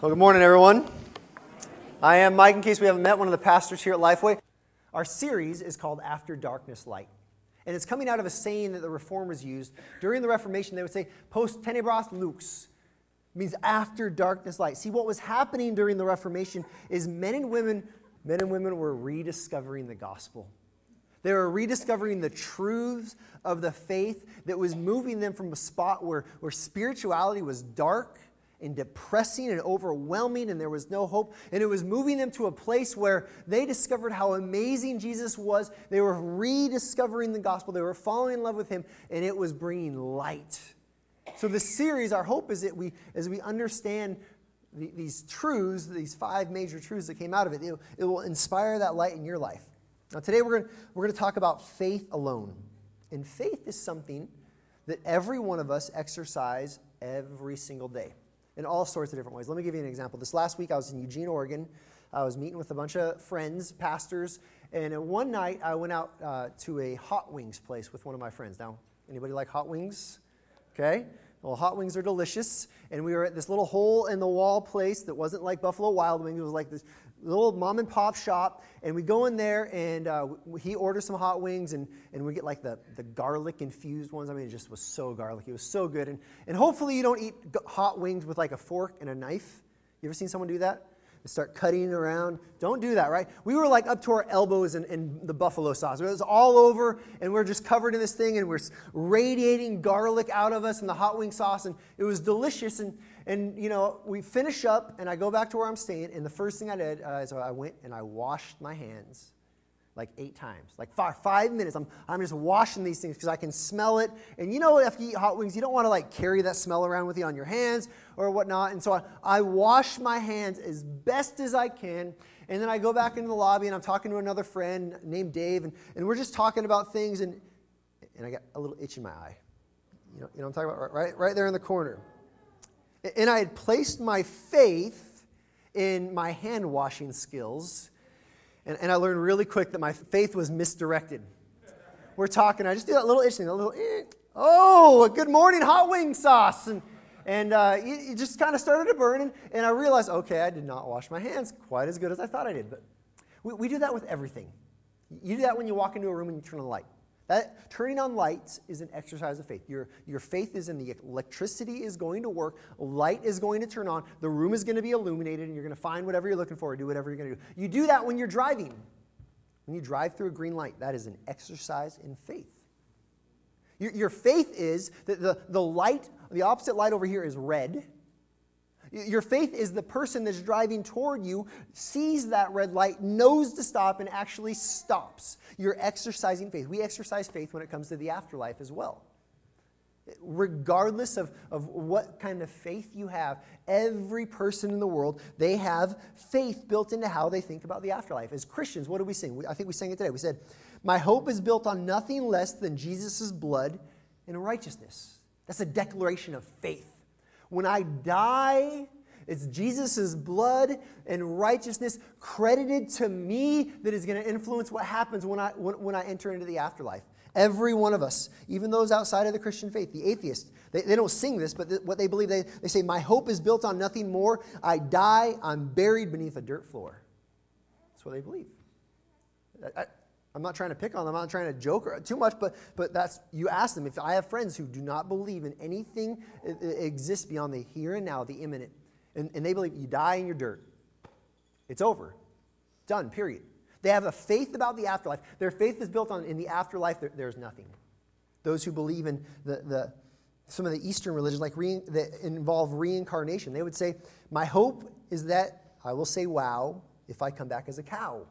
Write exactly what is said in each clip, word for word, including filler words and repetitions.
Well, good morning, everyone. I am Mike, in case we haven't met, one of the pastors here at Lifeway. Our series is called After Darkness Light. And it's coming out of a saying that the Reformers used. During the Reformation, they would say, post tenebras lux, means after darkness light. See, what was happening during the Reformation is men and women, men and women were rediscovering the gospel. They were rediscovering the truths of the faith that was moving them from a spot where, where spirituality was dark and depressing and overwhelming, and there was no hope. And it was moving them to a place where they discovered how amazing Jesus was. They were rediscovering the gospel. They were falling in love with him, and it was bringing light. So this series, our hope is that we, as we understand the, these truths, these five major truths that came out of it, it, it will inspire that light in your life. Now today we're going we're going to talk about faith alone. And faith is something that every one of us exercise every single day, in all sorts of different ways. Let me give you an example. This last week I was in Eugene, Oregon. I was meeting with a bunch of friends, pastors, and one night I went out uh, to a hot wings place with one of my friends. Now, anybody like hot wings? Okay. Well, hot wings are delicious, and we were at this little hole-in-the-wall place that wasn't like Buffalo Wild Wings. It was like this little mom-and-pop shop, and we go in there, and uh, he orders some hot wings, and, and we get like the, the garlic-infused ones. I mean, it just was so garlicky. It was so good, and, and hopefully you don't eat g- hot wings with like a fork and a knife. You ever seen someone do that? They start cutting around. Don't do that, right? We were like up to our elbows in, in the buffalo sauce. It was all over, and we're just covered in this thing, and we're radiating garlic out of us in the hot wing sauce, and it was delicious. And, and you know, we finish up, and I go back to where I'm staying, and the first thing I did uh, is I went and I washed my hands like eight times, like five, five minutes. I'm, I'm just washing these things because I can smell it. And you know, after you eat hot wings, you don't want to like carry that smell around with you on your hands or whatnot. And so I, I wash my hands as best as I can. And then I go back into the lobby and I'm talking to another friend named Dave. And, and we're just talking about things. And, and I got a little itch in my eye. You know, you know what I'm talking about? Right, right there in the corner. And I had placed my faith in my hand washing skills. And, and I learned really quick that my faith was misdirected. We're talking, I just do that little itching, a little, eh, oh, good morning, hot wing sauce. And, and uh, it, it just kind of started to burn. And, and I realized, okay, I did not wash my hands quite as good as I thought I did. But we, we do that with everything. You do that when you walk into a room and you turn on the light. That turning on lights is an exercise of faith. Your, your faith is in the electricity is going to work. Light is going to turn on. The room is going to be illuminated, and you're going to find whatever you're looking for or do whatever you're going to do. You do that when you're driving. When you drive through a green light, that is an exercise in faith. Your, your faith is that the, the light, the opposite light over here is red. Your faith is the person that's driving toward you, sees that red light, knows to stop, and actually stops. You're exercising faith. We exercise faith when it comes to the afterlife as well. Regardless of, of what kind of faith you have, every person in the world, they have faith built into how they think about the afterlife. As Christians, what do we sing? I think we sang it today. We said, my hope is built on nothing less than Jesus' blood and righteousness. That's a declaration of faith. When I die, it's Jesus' blood and righteousness credited to me that is going to influence what happens when I when, when I enter into the afterlife. Every one of us, even those outside of the Christian faith, the atheists, they, they don't sing this, but th- what they believe, they, they say, my hope is built on nothing more. I die, I'm buried beneath a dirt floor. That's what they believe. I, I, I'm not trying to pick on them. I'm not trying to joke or, too much, but but that's you ask them. If I have friends who do not believe in anything that exists beyond the here and now, the imminent, and, and they believe you die in your dirt. It's over. Done, period. They have a faith about the afterlife. Their faith is built on in the afterlife, there, there's nothing. Those who believe in the, the some of the Eastern religions like re, that involve reincarnation, they would say, my hope is that I will say wow if I come back as a cow.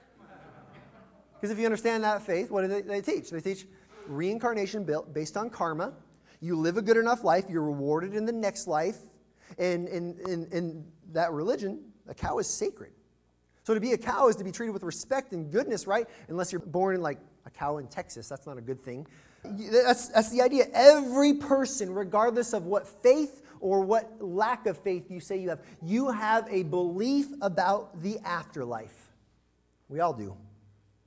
Because if you understand that faith, what do they, they teach? They teach reincarnation built based on karma. You live a good enough life, you're rewarded in the next life. And in, in, in that religion, a cow is sacred. So to be a cow is to be treated with respect and goodness, right? Unless you're born in like a cow in Texas. That's not a good thing. That's, that's the idea. Every person, regardless of what faith or what lack of faith you say you have, you have a belief about the afterlife. We all do.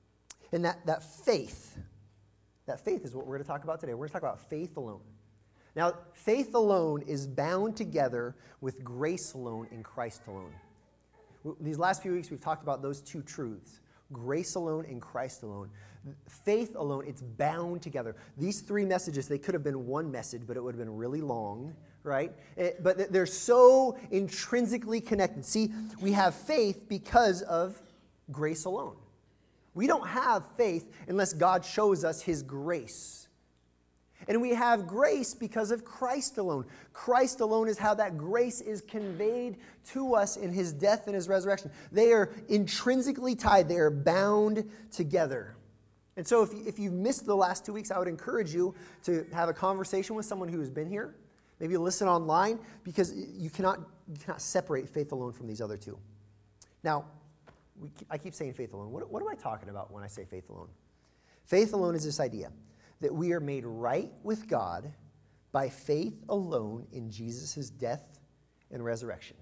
And that, that faith, that faith is what we're going to talk about today. We're going to talk about faith alone. Now, faith alone is bound together with grace alone in Christ alone. These last few weeks, we've talked about those two truths, grace alone and Christ alone. Faith alone, it's bound together. These three messages, they could have been one message, but it would have been really long, right? It, but they're so intrinsically connected. See, we have faith because of grace alone. We don't have faith unless God shows us his grace. And we have grace because of Christ alone. Christ alone is how that grace is conveyed to us in his death and his resurrection. They are intrinsically tied. They are bound together. And so if you, if you missed the last two weeks, I would encourage you to have a conversation with someone who has been here. Maybe listen online, because you cannot, you cannot separate faith alone from these other two. Now, we, I keep saying faith alone. What, what am I talking about when I say faith alone? Faith alone is this idea that we are made right with God by faith alone in Jesus' death and resurrection.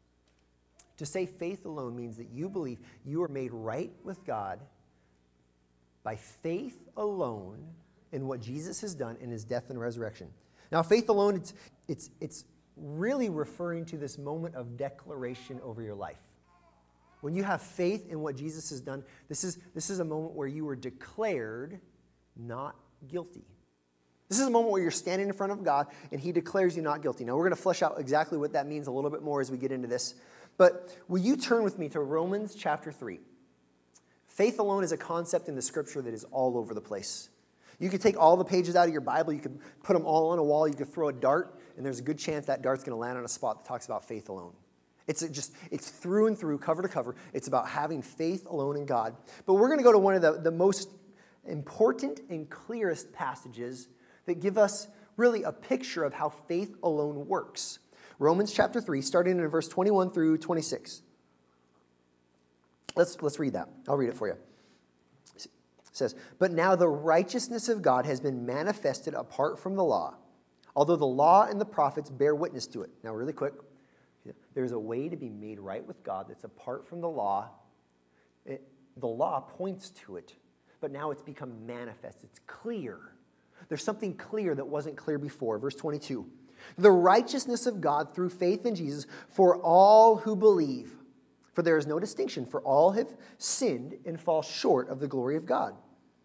To say faith alone means that you believe you are made right with God by faith alone in what Jesus has done in his death and resurrection. Now, faith alone, it's, it's, it's really referring to this moment of declaration over your life. When you have faith in what Jesus has done, this is, this is a moment where you were declared not guilty. This is a moment where you're standing in front of God and he declares you not guilty. Now, we're going to flesh out exactly what that means a little bit more as we get into this. But will you turn with me to Romans chapter three? Faith alone is a concept in the scripture that is all over the place. You could take all the pages out of your Bible, you could put them all on a wall, you could throw a dart, and there's a good chance that dart's going to land on a spot that talks about faith alone. It's just, it's through and through, cover to cover. It's about having faith alone in God. But we're going to go to one of the, the most important and clearest passages that give us really a picture of how faith alone works. Romans chapter three, starting in verse twenty-one through twenty-six. Let's, let's read that. I'll read it for you. It says, "But now the righteousness of God has been manifested apart from the law, although the law and the prophets bear witness to it." Now, really quick, there's a way to be made right with God that's apart from the law. It, the law points to it, but now it's become manifest. It's clear. There's something clear that wasn't clear before. Verse twenty-two. "The righteousness of God through faith in Jesus for all who believe. For there is no distinction, for all have sinned and fall short of the glory of God,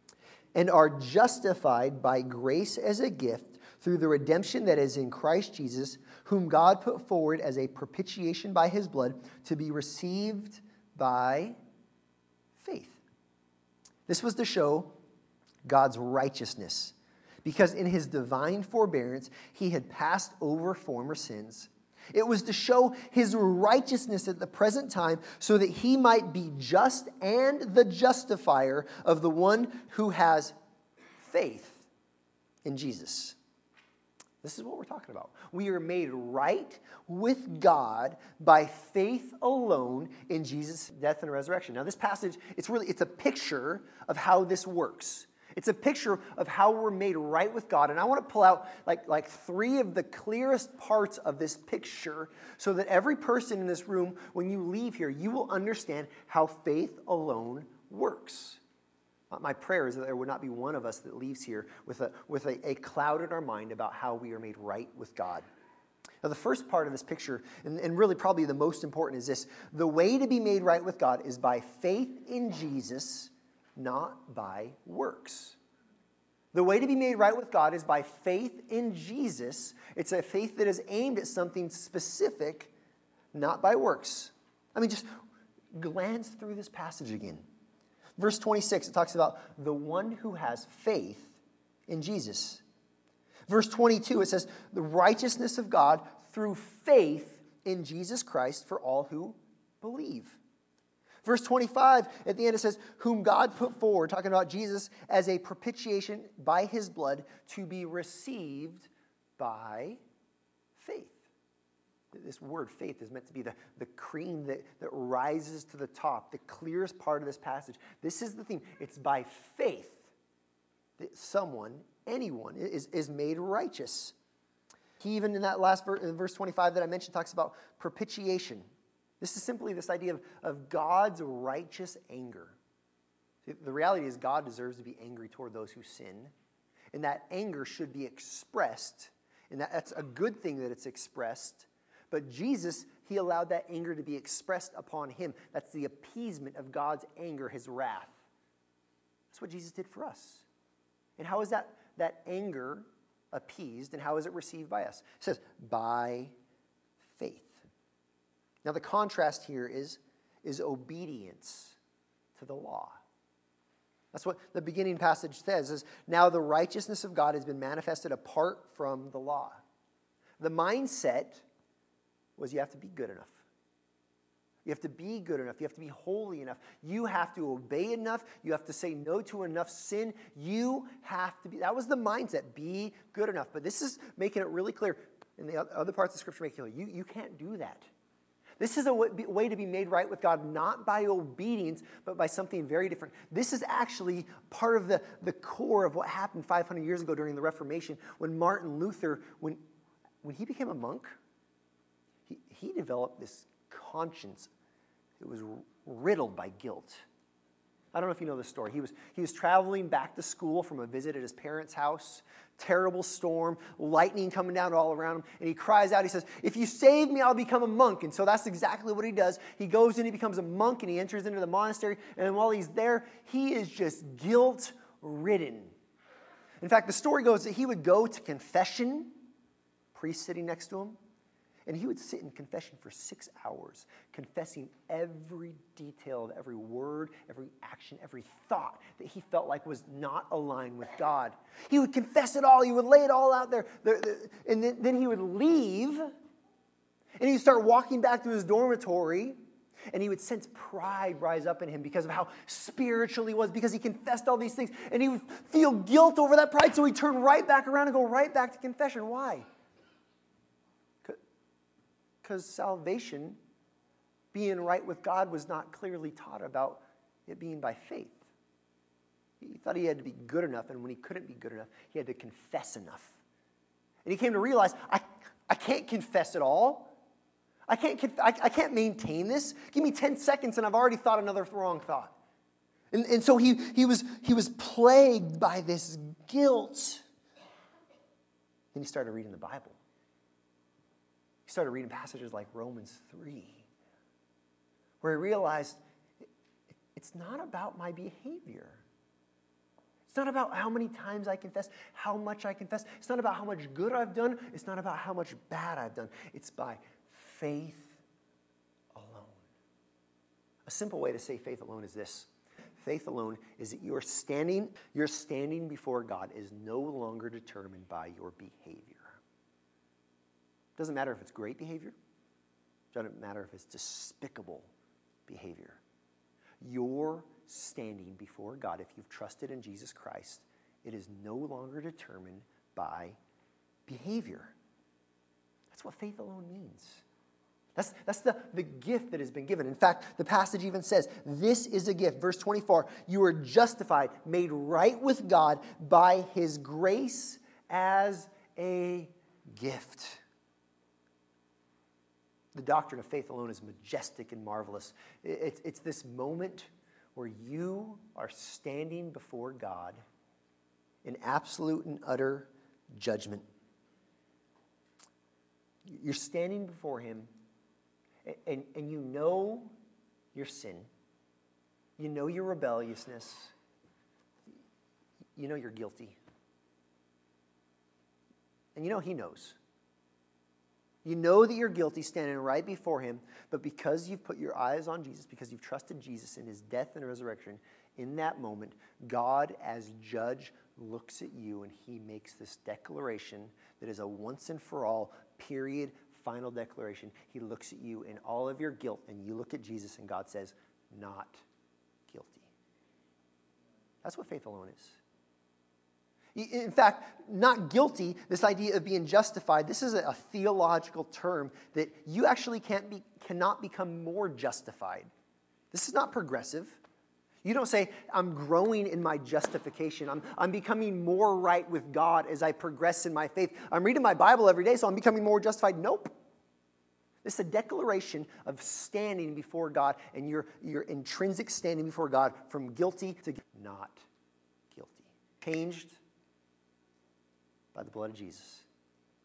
and are justified by grace as a gift through the redemption that is in Christ Jesus, whom God put forward as a propitiation by his blood to be received by faith." This was to show God's righteousness, because in his divine forbearance, he had passed over former sins. It was to show his righteousness at the present time so that he might be just and the justifier of the one who has faith in Jesus. This is what we're talking about. We are made right with God by faith alone in Jesus' death and resurrection. Now, this passage, it's really, it's a picture of how this works. It's a picture of how we're made right with God. And I want to pull out like, like three of the clearest parts of this picture so that every person in this room, when you leave here, you will understand how faith alone works. My prayer is that there would not be one of us that leaves here with a, with a, a cloud in our mind about how we are made right with God. Now, the first part of this picture, and, and really probably the most important, is this. The way to be made right with God is by faith in Jesus, not by works. The way to be made right with God is by faith in Jesus. It's a faith that is aimed at something specific, not by works. I mean, just glance through this passage again. Verse twenty-six, it talks about the one who has faith in Jesus. Verse twenty-two, it says, the righteousness of God through faith in Jesus Christ for all who believe. Verse twenty-five, at the end it says, whom God put forward, talking about Jesus, as a propitiation by his blood to be received by faith. This word faith is meant to be the, the cream that, that rises to the top, the clearest part of this passage. This is the theme. It's by faith that someone, anyone, is, is made righteous. He even in that last verse, in verse twenty-five that I mentioned, talks about propitiation. This is simply this idea of, of God's righteous anger. The reality is God deserves to be angry toward those who sin, and that anger should be expressed And that, that's a good thing that it's expressed. But Jesus, he allowed that anger to be expressed upon him. That's the appeasement of God's anger, his wrath. That's what Jesus did for us. And how is that, that anger appeased, and how is it received by us? It says, by faith. Now the contrast here is, is obedience to the law. That's what the beginning passage says, is now the righteousness of God has been manifested apart from the law. The mindset was you have to be good enough. You have to be good enough. You have to be holy enough. You have to obey enough. You have to say no to enough sin. You have to be, that was the mindset, be good enough. But this is making it really clear, in the other parts of Scripture make it clear, you, you can't do that. This is a way to be made right with God, not by obedience, but by something very different. This is actually part of the, the core of what happened five hundred years ago during the Reformation, when Martin Luther, when, when he became a monk, he, he developed this conscience. It was riddled by guilt. I don't know if you know this story. He was, he was traveling back to school from a visit at his parents' house. Terrible storm, lightning coming down all around him. And he cries out, he says, if you save me, I'll become a monk. And so that's exactly what he does. He goes in, he becomes a monk, and he enters into the monastery. And while he's there, he is just guilt-ridden. In fact, the story goes that he would go to confession, priest sitting next to him, and he would sit in confession for six hours, confessing every detail of every word, every action, every thought that he felt like was not aligned with God. He would confess it all. He would lay it all out there. And then he would leave, and he would start walking back to his dormitory, and he would sense pride rise up in him because of how spiritual he was, because he confessed all these things. And he would feel guilt over that pride, so he'd turn right back around and go right back to confession. Why? Because salvation, being right with God, was not clearly taught about it being by faith. He thought he had to be good enough, and when he couldn't be good enough, he had to confess enough. And he came to realize, I, I can't confess it all. I can't, I, I can't maintain this. Give me ten seconds, and I've already thought another wrong thought. And, and so he, he, was, he was plagued by this guilt. Then he started reading the Bible. He started reading passages like Romans three, where he realized it's not about my behavior. It's not about how many times I confess, how much I confess. It's not about how much good I've done. It's not about how much bad I've done. It's by faith alone. A simple way to say faith alone is this. Faith alone is that you're standing, your standing before God is no longer determined by your behavior. Doesn't matter if it's great behavior. Doesn't matter if it's despicable behavior. Your standing before God, if you've trusted in Jesus Christ, it is no longer determined by behavior. That's what faith alone means. That's, that's the, the gift that has been given. In fact, the passage even says, this is a gift. Verse twenty-four, you are justified, made right with God by his grace as a gift. The doctrine of faith alone is majestic and marvelous. It's, it's this moment where you are standing before God in absolute and utter judgment. You're standing before him, and, and, and you know your sin. You know your rebelliousness. You know you're guilty. And you know he knows. You know that you're guilty standing right before him, but because you've put your eyes on Jesus, because you've trusted Jesus in his death and resurrection, in that moment, God as judge looks at you and he makes this declaration that is a once and for all, period, final declaration. He looks at you in all of your guilt, and you look at Jesus and God says, not guilty. That's what faith alone is. In fact, not guilty, this idea of being justified, this is a theological term that you actually can't be, cannot become more justified. This is not progressive. You don't say, I'm growing in my justification. I'm, I'm becoming more right with God as I progress in my faith. I'm reading my Bible every day, so I'm becoming more justified. Nope. This is a declaration of standing before God and your, your intrinsic standing before God from guilty to not guilty. Changed by the blood of Jesus.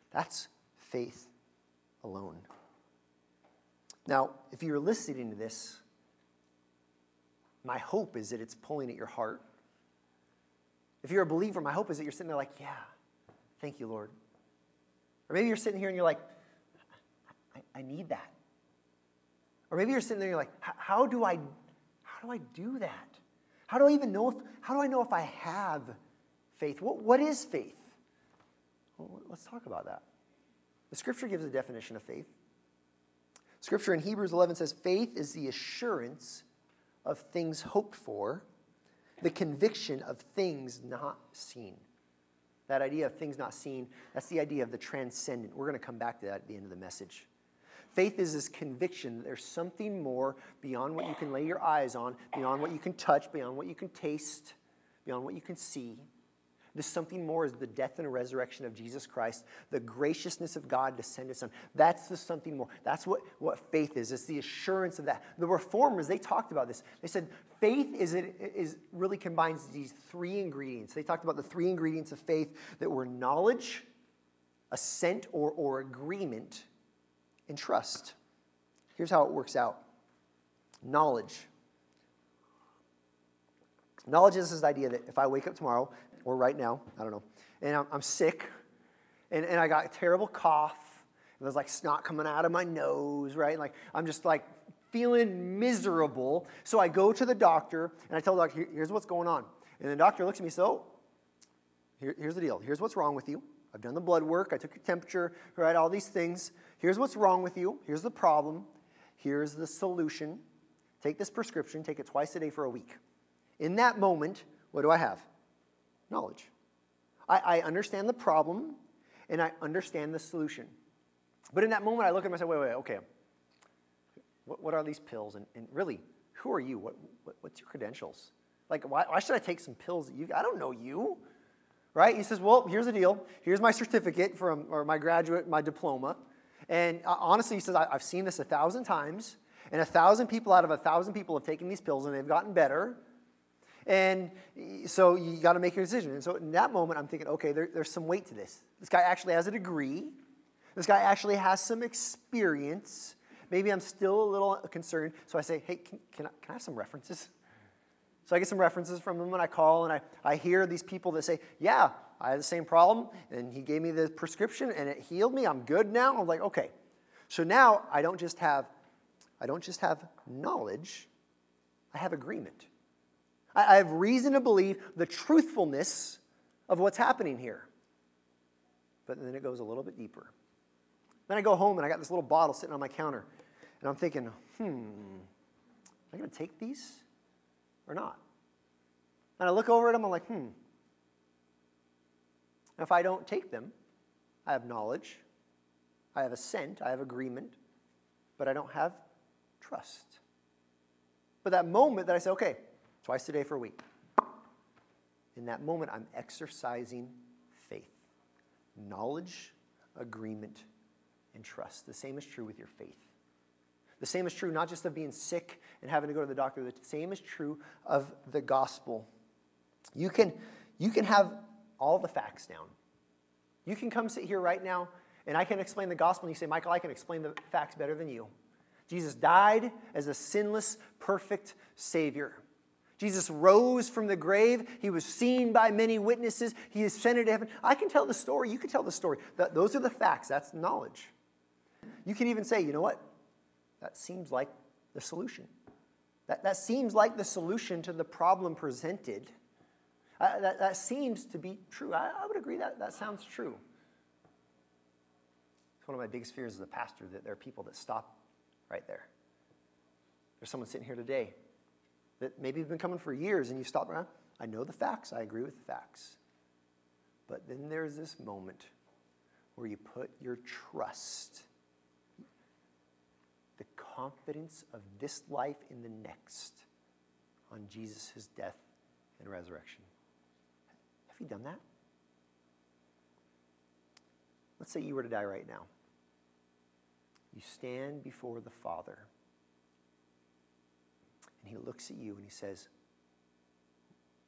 That's faith alone. Now, if you're listening to this, my hope is that it's pulling at your heart. If you're a believer, my hope is that you're sitting there like, yeah, thank you, Lord. Or maybe you're sitting here and you're like, I, I need that. Or maybe you're sitting there and you're like, how do I, how do I do that? How do I even know if, how do I know if I have faith? What, what is faith? Well, let's talk about that. The Scripture gives a definition of faith. Scripture in Hebrews eleven says, faith is the assurance of things hoped for, the conviction of things not seen. That idea of things not seen, that's the idea of the transcendent. We're going to come back to that at the end of the message. Faith is this conviction that there's something more beyond what you can lay your eyes on, beyond what you can touch, beyond what you can taste, beyond what you can see. This something more is the death and resurrection of Jesus Christ, the graciousness of God to send His Son. That's the something more. That's what, what faith is. It's the assurance of that. The Reformers, they talked about this. They said faith is, is really combines these three ingredients. They talked about the three ingredients of faith that were knowledge, assent or, or agreement, and trust. Here's how it works out. Knowledge. Knowledge is this idea that if I wake up tomorrow, or right now, I don't know, and I'm, I'm sick, and, and I got a terrible cough, and there's like snot coming out of my nose, right? Like I'm just like feeling miserable. So I go to the doctor, and I tell the doctor, Here, here's what's going on. And the doctor looks at me, so here, here's the deal. Here's what's wrong with you. I've done the blood work. I took your temperature, right? All these things. Here's what's wrong with you. Here's the problem. Here's the solution. Take this prescription. Take it twice a day for a week. In that moment, what do I have? Knowledge. I, I understand the problem, and I understand the solution. But in that moment, I look at myself, wait, wait, okay. What, what are these pills? And, and really, who are you? What, what, what's your credentials? Like, why, why should I take some pills that you, I don't know you. Right? He says, well, here's the deal. Here's my certificate from, or my graduate, my diploma. And uh, honestly, he says, I, I've seen this a thousand times, and a thousand people out of a thousand people have taken these pills, and they've gotten better. And so you got to make your decision. And so in that moment, I'm thinking, okay, there, there's some weight to this. This guy actually has a degree. This guy actually has some experience. Maybe I'm still a little concerned. So I say, hey, can, can, I, can I have some references? So I get some references from them, and I call, and I, I hear these people that say, yeah, I had the same problem, and he gave me the prescription, and it healed me. I'm good now. I'm like, okay. So now I don't just have, I don't just have knowledge. I have agreement. I have reason to believe the truthfulness of what's happening here. But then it goes a little bit deeper. Then I go home and I got this little bottle sitting on my counter. And I'm thinking, hmm, am I going to take these or not? And I look over at them, I'm like, hmm. And if I don't take them, I have knowledge, I have assent, I have agreement, but I don't have trust. But that moment that I say, okay, twice a day for a week. In that moment, I'm exercising faith. Knowledge, agreement, and trust. The same is true with your faith. The same is true not just of being sick and having to go to the doctor. The same is true of the gospel. You can, you can have all the facts down. You can come sit here right now, and I can explain the gospel, and you say, Michael, I can explain the facts better than you. Jesus died as a sinless, perfect Savior. Jesus rose from the grave. He was seen by many witnesses. He ascended to heaven. I can tell the story. You can tell the story. That, those are the facts. That's knowledge. You can even say, you know what? That seems like the solution. That, that seems like the solution to the problem presented. Uh, that, that seems to be true. I, I would agree that that sounds true. It's one of my biggest fears as a pastor, that there are people that stop right there. There's someone sitting here today that maybe you've been coming for years and you stop around. I know the facts. I agree with the facts. But then there's this moment where you put your trust, the confidence of this life in the next, on Jesus' death and resurrection. Have you done that? Let's say you were to die right now. You stand before the Father. And he looks at you and he says,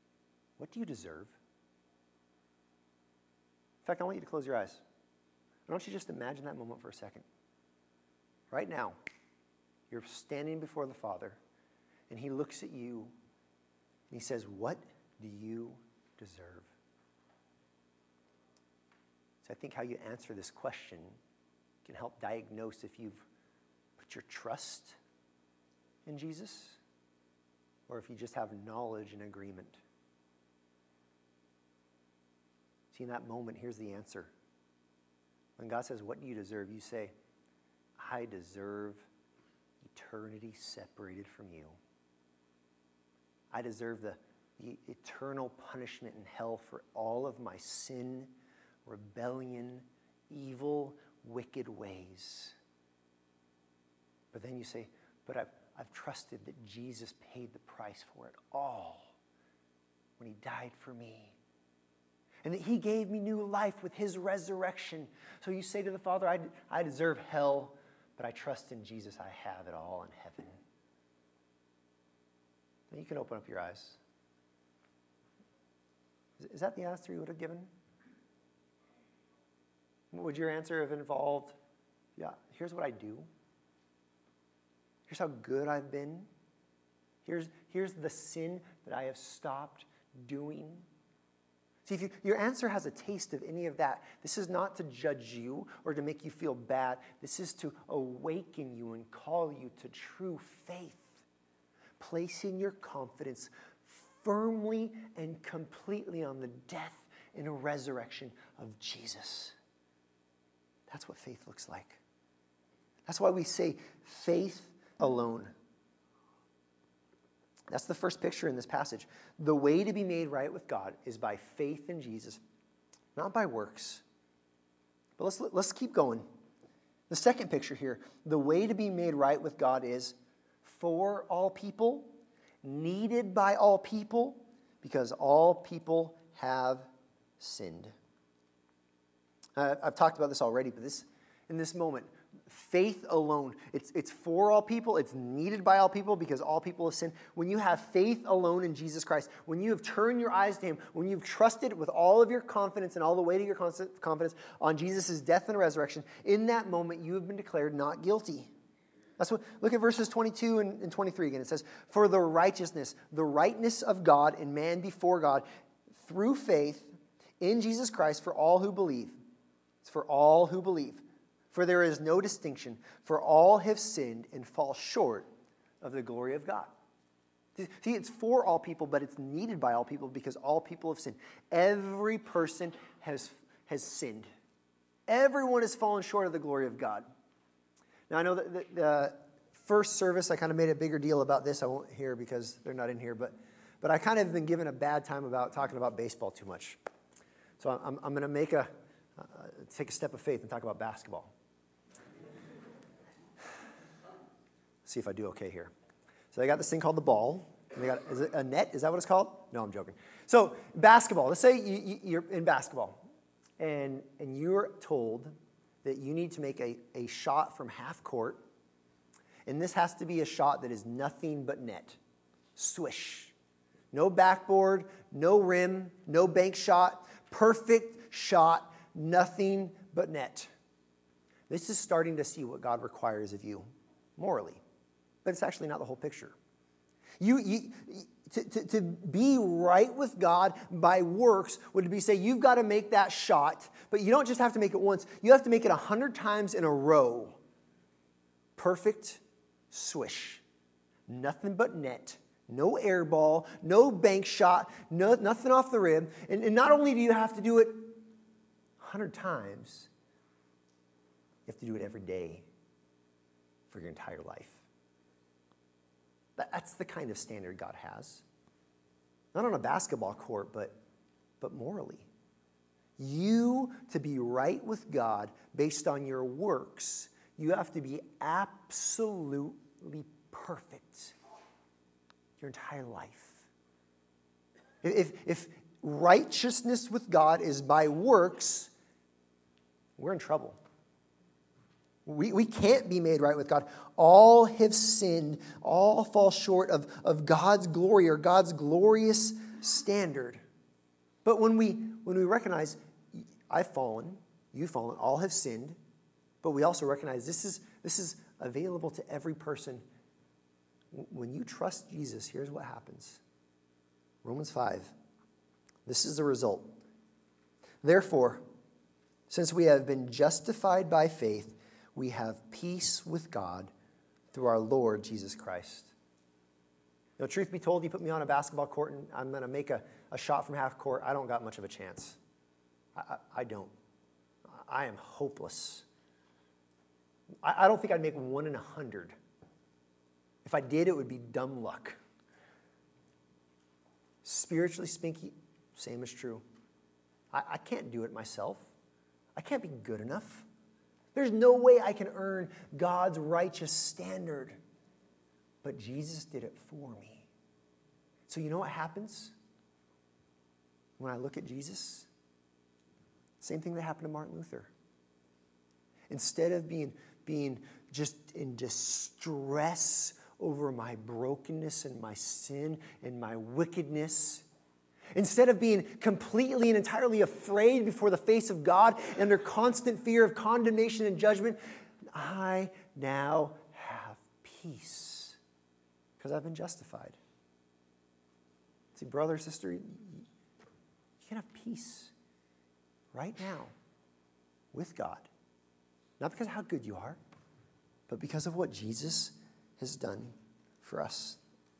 what do you deserve? In fact, I want you to close your eyes. Why don't you just imagine that moment for a second? Right now, you're standing before the Father, and he looks at you, and he says, what do you deserve? So I think how you answer this question can help diagnose if you've put your trust in Jesus or if you just have knowledge and agreement. See, in that moment, here's the answer. When God says, what do you deserve? You say, I deserve eternity separated from you. I deserve the, the eternal punishment in hell for all of my sin, rebellion, evil, wicked ways. But then you say, but I've, I've trusted that Jesus paid the price for it all when he died for me. And that he gave me new life with his resurrection. So you say to the Father, I, I deserve hell, but I trust in Jesus. I have it all in heaven. Then you can open up your eyes. Is, is that the answer you would have given? Would your answer have involved, yeah, here's what I do. Here's how good I've been. Here's, here's the sin that I have stopped doing. See, if you, your answer has a taste of any of that, this is not to judge you or to make you feel bad. This is to awaken you and call you to true faith, placing your confidence firmly and completely on the death and resurrection of Jesus. That's what faith looks like. That's why we say faith alone. That's the first picture in this passage. The way to be made right with God is by faith in Jesus, not by works. But let's, let's keep going. The second picture here, the way to be made right with God is for all people, needed by all people, because all people have sinned. Uh, I've talked about this already, but this in this moment, faith alone, it's, it's for all people, it's needed by all people because all people have sinned. When you have faith alone in Jesus Christ, when you have turned your eyes to him, when you've trusted with all of your confidence and all the weight of your confidence on Jesus' death and resurrection, in that moment you have been declared not guilty. That's what, look at verses twenty-two and, and twenty-three again. It says, for the righteousness, the rightness of God and man before God, through faith in Jesus Christ for all who believe. It's for all who believe. For there is no distinction, for all have sinned and fall short of the glory of God. See, it's for all people, but it's needed by all people because all people have sinned. Every person has, has sinned. Everyone has fallen short of the glory of God. Now, I know that the, the first service, I kind of made a bigger deal about this. I won't hear because they're not in here, but, but I kind of have been given a bad time about talking about baseball too much. So I'm, I'm going to make a, uh, take a step of faith and talk about basketball. See if I do okay here. So they got this thing called the ball. And they got, is it a net? Is that what it's called? No, I'm joking. So basketball. Let's say you, you, you're in basketball, and and you're told that you need to make a, a shot from half court, and this has to be a shot that is nothing but net. Swish. No backboard, no rim, no bank shot. Perfect shot, nothing but net. This is starting to see what God requires of you morally. But it's actually not the whole picture. You, you to, to, to be right with God by works would be say you've got to make that shot, but you don't just have to make it once. You have to make it a hundred times in a row. Perfect swish. Nothing but net. No air ball. No bank shot. No, nothing off the rim. And, and not only do you have to do it a hundred times, you have to do it every day for your entire life. That's the kind of standard God has. Not on a basketball court, but, but morally. You, to be right with God based on your works, you have to be absolutely perfect your entire life. If, if righteousness with God is by works, we're in trouble. We, we can't be made right with God. All have sinned. All fall short of, of God's glory or God's glorious standard. But when we when we recognize, I've fallen, you've fallen, all have sinned, but we also recognize this is, this is available to every person. When you trust Jesus, here's what happens. Romans five. This is the result. Therefore, since we have been justified by faith, we have peace with God through our Lord Jesus Christ. You know, truth be told, you put me on a basketball court and I'm going to make a, a shot from half court, I don't got much of a chance. I, I, I don't. I am hopeless. I, I don't think I'd make one in a hundred. If I did, it would be dumb luck. Spiritually speaking, same is true. I, I can't do it myself. I can't be good enough. There's no way I can earn God's righteous standard. But Jesus did it for me. So you know what happens when I look at Jesus? Same thing that happened to Martin Luther. Instead of being, being just in distress over my brokenness and my sin and my wickedness, instead of being completely and entirely afraid before the face of God and under constant fear of condemnation and judgment, I now have peace because I've been justified. See, brother, sister, you can have peace right now with God. Not because of how good you are, but because of what Jesus has done for us.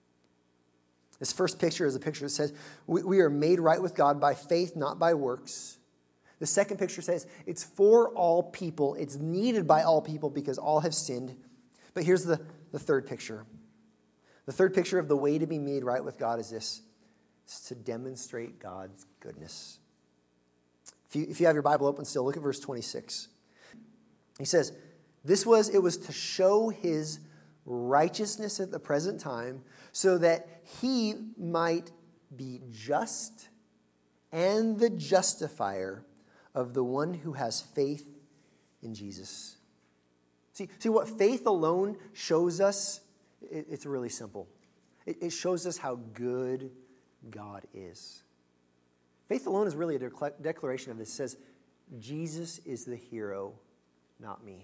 This first picture is a picture that says we, we are made right with God by faith, not by works. The second picture says it's for all people. It's needed by all people because all have sinned. But here's the, the third picture. The third picture of the way to be made right with God is this. It's to demonstrate God's goodness. If you, if you have your Bible open still, look at verse twenty-six. He says, this was, it was to show his righteousness at the present time so that he might be just and the justifier of the one who has faith in Jesus. See, see what faith alone shows us, it, it's really simple. It, it shows us how good God is. Faith alone is really a de- declaration of this. It says, Jesus is the hero, not me.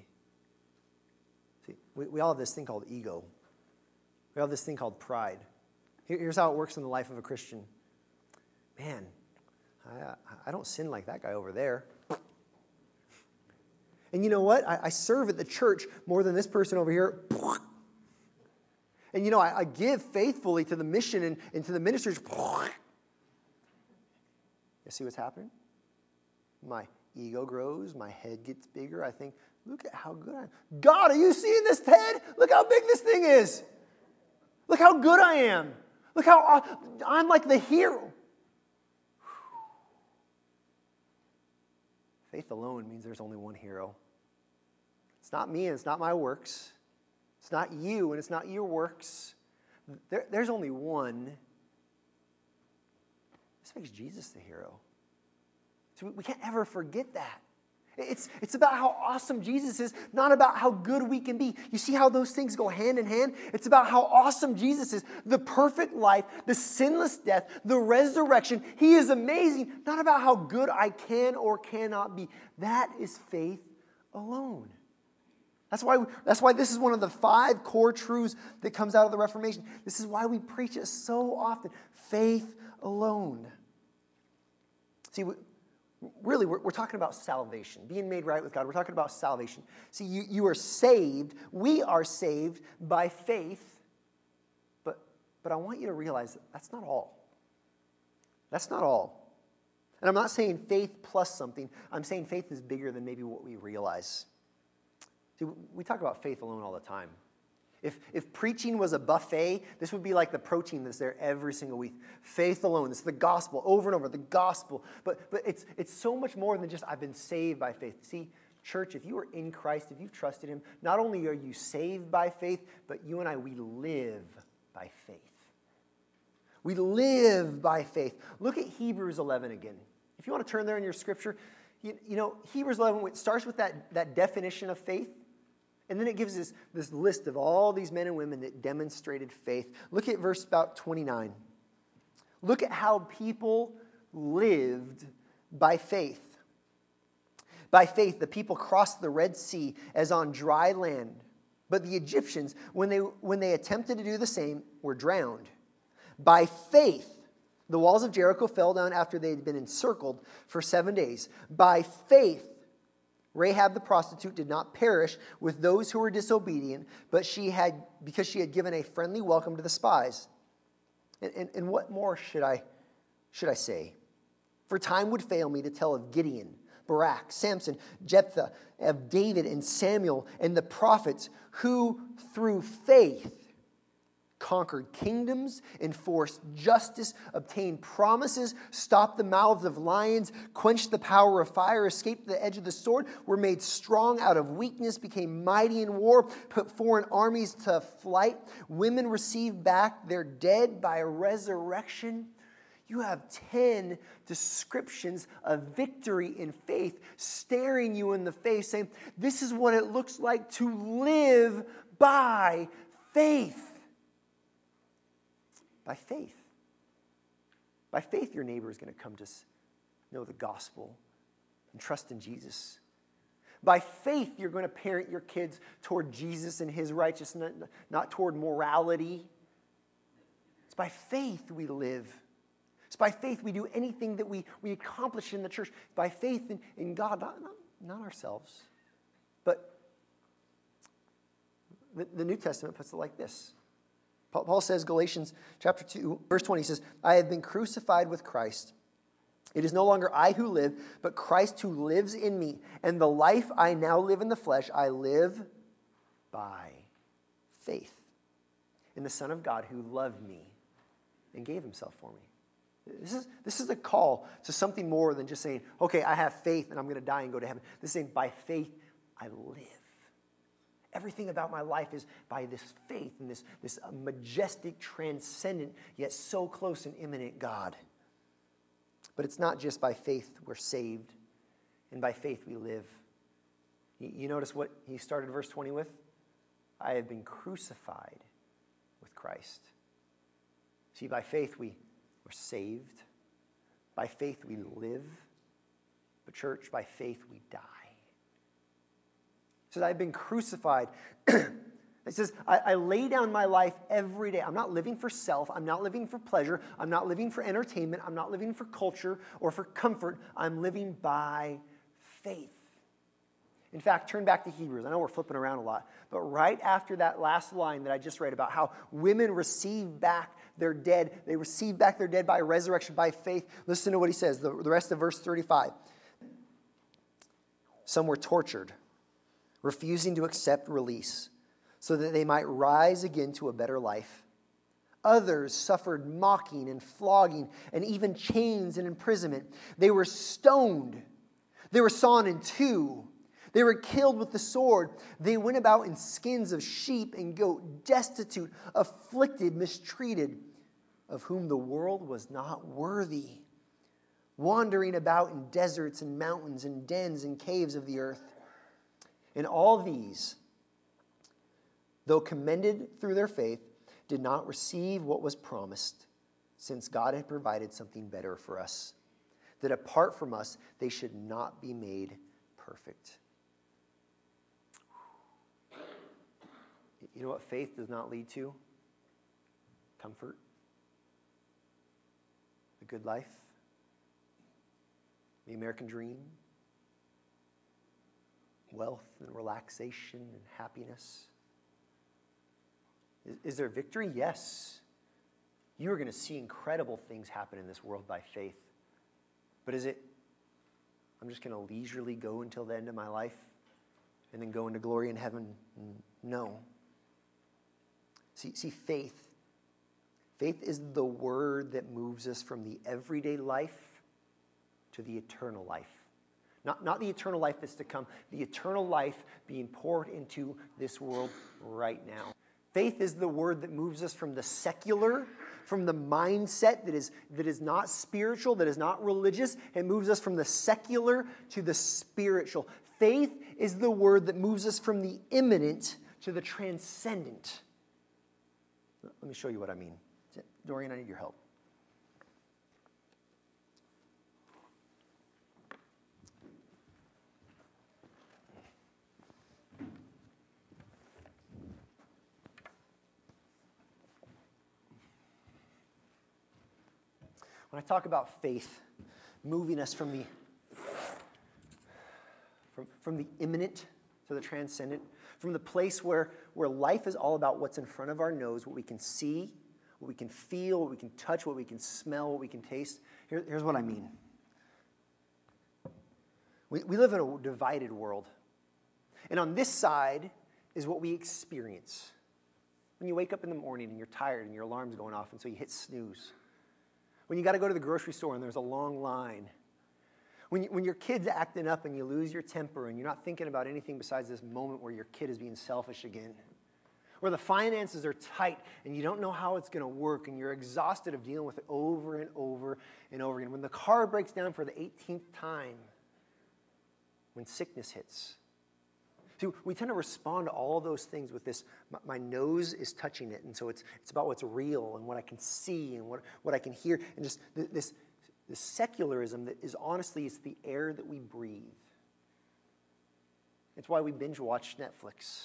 See, we, we all have this thing called ego. We have this thing called pride. Here, here's how it works in the life of a Christian. Man, I, I don't sin like that guy over there. And you know what? I, I serve at the church more than this person over here. And you know, I, I give faithfully to the mission and, and to the ministers. You see what's happening? My ego grows. My head gets bigger. I think, look at how good I am. God, are you seeing this head? Look how big this thing is. Look how good I am. Look how I'm like the hero. Faith alone means there's only one hero. It's not me and it's not my works. It's not you and it's not your works. There, there's only one. This makes Jesus the hero. So we can't ever forget that. It's, it's about how awesome Jesus is, not about how good we can be. You see how those things go hand in hand? It's about how awesome Jesus is. The perfect life, the sinless death, the resurrection. He is amazing, not about how good I can or cannot be. That is faith alone. That's why, that's why this is one of the five core truths that comes out of the Reformation. This is why we preach it so often. Faith alone. See, we, Really, we're, we're talking about salvation, being made right with God. We're talking about salvation. See, you, you are saved. We are saved by faith. But, but I want you to realize that that's not all. That's not all. And I'm not saying faith plus something. I'm saying faith is bigger than maybe what we realize. See, we talk about faith alone all the time. If, if preaching was a buffet, this would be like the protein that's there every single week. Faith alone. It's the gospel over and over, the gospel. But, but it's, it's so much more than just I've been saved by faith. See, church, if you are in Christ, if you've trusted him, not only are you saved by faith, but you and I, we live by faith. We live by faith. Look at Hebrews eleven again. If you want to turn there in your scripture, you, you know, Hebrews eleven, it starts with that, that definition of faith. And then it gives us this list of all these men and women that demonstrated faith. Look at verse about twenty-nine. Look at how people lived by faith. By faith, the people crossed the Red Sea as on dry land. But the Egyptians, when they, when they attempted to do the same, were drowned. By faith, the walls of Jericho fell down after they had been encircled for seven days. By faith, Rahab the prostitute did not perish with those who were disobedient, but she had, because she had given a friendly welcome to the spies. And, and, and what more should I, should I say? For time would fail me to tell of Gideon, Barak, Samson, Jephthah, of David and Samuel and the prophets who through faith conquered kingdoms, enforced justice, obtained promises, stopped the mouths of lions, quenched the power of fire, escaped the edge of the sword, were made strong out of weakness, became mighty in war, put foreign armies to flight. Women received back their dead by resurrection. You have ten descriptions of victory in faith staring you in the face, saying, this is what it looks like to live by faith. By faith. By faith, your neighbor is going to come to know the gospel and trust in Jesus. By faith, you're going to parent your kids toward Jesus and his righteousness, not toward morality. It's by faith we live. It's by faith we do anything that we, we accomplish in the church. By faith in, in God, not, not, not ourselves. But the, the New Testament puts it like this. Paul says, Galatians chapter two, verse twenty, he says, I have been crucified with Christ. It is no longer I who live, but Christ who lives in me. And the life I now live in the flesh, I live by faith in the Son of God who loved me and gave himself for me. This is, this is a call to something more than just saying, okay, I have faith and I'm going to die and go to heaven. This is saying, by faith, I live. Everything about my life is by this faith and this, this majestic, transcendent, yet so close and imminent God. But it's not just by faith we're saved, and by faith we live. You, you notice what he started verse twenty with? I have been crucified with Christ. See, by faith we were saved. By faith we live. But church, by faith we die. It says, I've been crucified. It says, I, I lay down my life every day. I'm not living for self. I'm not living for pleasure. I'm not living for entertainment. I'm not living for culture or for comfort. I'm living by faith. In fact, turn back to Hebrews. I know we're flipping around a lot, but right after that last line that I just read about how women receive back their dead, they receive back their dead by resurrection, by faith. Listen to what he says, the, the rest of verse thirty-five. Some were tortured, refusing to accept release, so that they might rise again to a better life. Others suffered mocking and flogging and even chains and imprisonment. They were stoned. They were sawn in two. They were killed with the sword. They went about in skins of sheep and goat, destitute, afflicted, mistreated, of whom the world was not worthy, wandering about in deserts and mountains and dens and caves of the earth. And all these, though commended through their faith, did not receive what was promised, since God had provided something better for us, that apart from us, they should not be made perfect. You know what faith does not lead to? Comfort. The good life. The American dream. Wealth and relaxation and happiness. Is, is there victory? Yes. You are going to see incredible things happen in this world by faith. But is it, I'm just going to leisurely go until the end of my life and then go into glory in heaven? No. See, see, faith. Faith is the word that moves us from the everyday life to the eternal life. Not, not the eternal life that's to come, the eternal life being poured into this world right now. Faith is the word that moves us from the secular, from the mindset that is, that is not spiritual, that is not religious. It moves us from the secular to the spiritual. Faith is the word that moves us from the imminent to the transcendent. Let me show you what I mean. Dorian, I need your help. When I talk about faith, moving us from the from, from the imminent to the transcendent, from the place where, where life is all about what's in front of our nose, what we can see, what we can feel, what we can touch, what we can smell, what we can taste. Here, here's what I mean. We, we live in a divided world. And on this side is what we experience. When you wake up in the morning and you're tired and your alarm's going off, and so you hit snooze. When you got to go to the grocery store and there's a long line. When, you, when your kid's acting up and you lose your temper and you're not thinking about anything besides this moment where your kid is being selfish again. Where the finances are tight and you don't know how it's going to work and you're exhausted of dealing with it over and over and over again. When the car breaks down for the eighteenth time. When sickness hits. See, we tend to respond to all those things with this, my, my nose is touching it, and so it's it's about what's real and what I can see and what, what I can hear, and just this, this secularism that is honestly, it's the air that we breathe. It's why we binge watch Netflix.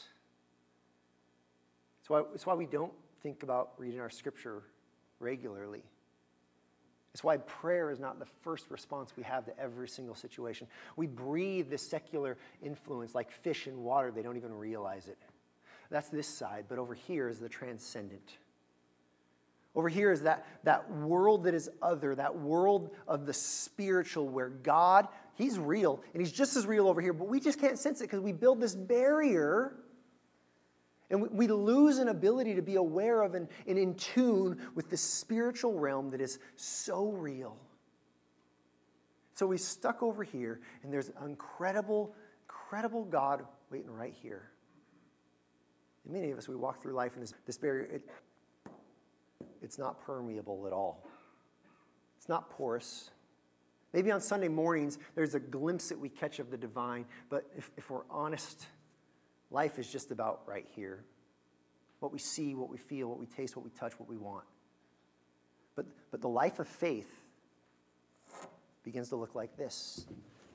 It's why, it's why we don't think about reading our scripture regularly. It's why prayer is not the first response we have to every single situation. We breathe this secular influence like fish in water. They don't even realize it. That's this side, but over here is the transcendent. Over here is that, that world that is other, that world of the spiritual where God, he's real, and he's just as real over here, but we just can't sense it because we build this barrier. And we lose an ability to be aware of and, and in tune with the spiritual realm that is so real. So we stuck over here, and there's an incredible, incredible God waiting right here. And many of us, we walk through life in this, this barrier. It, it's not permeable at all. It's not porous. Maybe on Sunday mornings, there's a glimpse that we catch of the divine, but if, if we're honest, life is just about right here. What we see, what we feel, what we taste, what we touch, what we want. But, but the life of faith begins to look like this.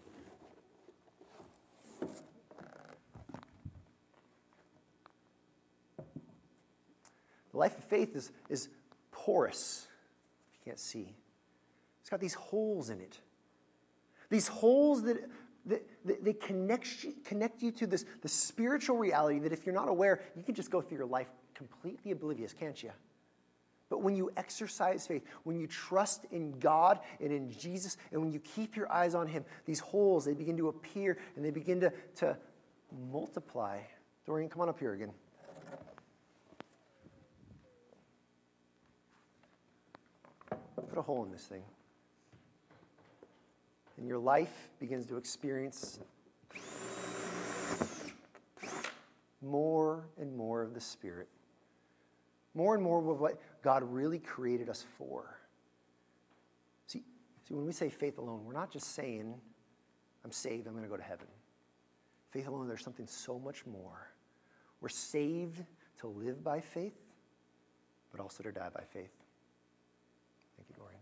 The life of faith is, is porous, if you can't see. It's got these holes in it. These holes that... They, they connect you, connect you to this the spiritual reality that if you're not aware, you can just go through your life completely oblivious, can't you? But when you exercise faith, when you trust in God and in Jesus, and when you keep your eyes on him, these holes, they begin to appear and they begin to, to multiply. Dorian, come on up here again. Put a hole in this thing. And your life begins to experience more and more of the Spirit. More and more of what God really created us for. See, see, when we say faith alone, we're not just saying, I'm saved, I'm going to go to heaven. Faith alone, there's something so much more. We're saved to live by faith, but also to die by faith. Thank you, Dorian.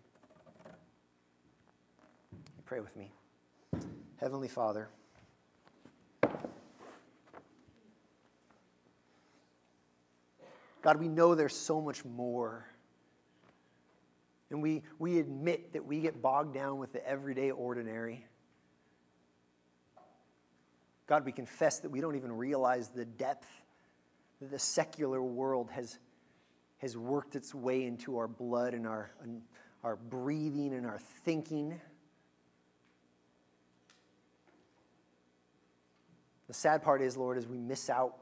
Pray with me. Heavenly Father, God, we know there's so much more. And we, we admit that we get bogged down with the everyday ordinary. God, we confess that we don't even realize the depth that the secular world has, has worked its way into our blood and our, and our breathing and our thinking. The sad part is, Lord, is we miss out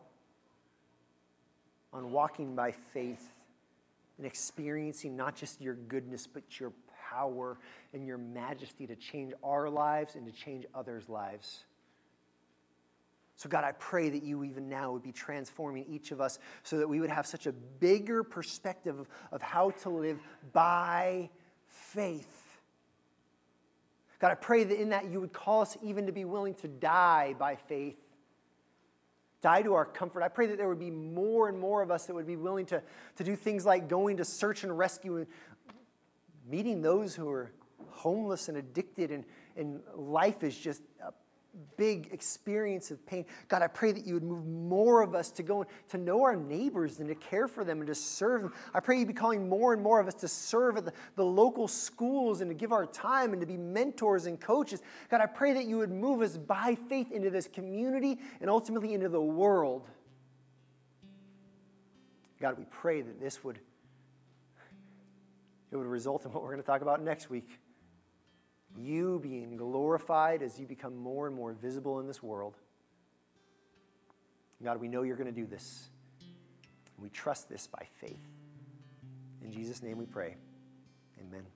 on walking by faith and experiencing not just your goodness, but your power and your majesty to change our lives and to change others' lives. So God, I pray that you even now would be transforming each of us so that we would have such a bigger perspective of, of how to live by faith. God, I pray that in that you would call us even to be willing to die by faith. Die to our comfort. I pray that there would be more and more of us that would be willing to, to do things like going to search and rescue and meeting those who are homeless and addicted and, and life is just a big experience of pain. God, I pray that you would move more of us to go to know our neighbors and to care for them and to serve them. I pray you'd be calling more and more of us to serve at the, the local schools and to give our time and to be mentors and coaches. God, I pray that you would move us by faith into this community and ultimately into the world. God, we pray that this would, it would result in what we're going to talk about next week. You being glorified as you become more and more visible in this world. God, we know you're going to do this. We trust this by faith. In Jesus' name we pray. Amen.